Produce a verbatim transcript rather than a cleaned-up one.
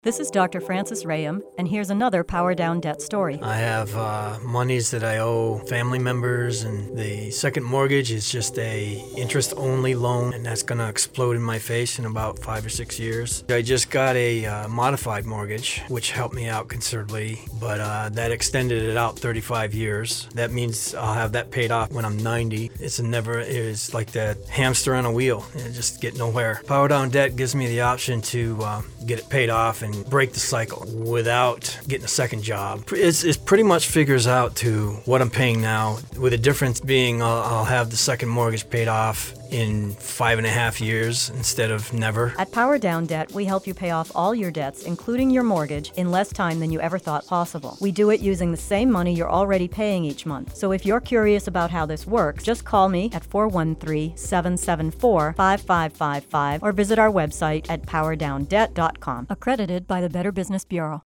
This is Doctor Francis Rayam, and here's another Power Down Debt story. I have uh, monies that I owe family members, and the second mortgage is just a interest-only loan, and that's going to explode in my face in about five or six years. I just got a uh, modified mortgage, which helped me out considerably, but uh, that extended it out thirty-five years. That means I'll have that paid off when I'm ninety. It's a never, it's like that hamster on a wheel. You just get nowhere. Power Down Debt gives me the option to uh, get it paid off and break the cycle without getting a second job. It's, it pretty much figures out to what I'm paying now, with the difference being I'll, I'll have the second mortgage paid off in five and a half years instead of never. At Power Down Debt, we help you pay off all your debts, including your mortgage, in less time than you ever thought possible. We do it using the same money you're already paying each month. So if you're curious about how this works, just call me at four one three, seven seven four, five five five five or visit our website at power down debt dot com. Accredited by the Better Business Bureau.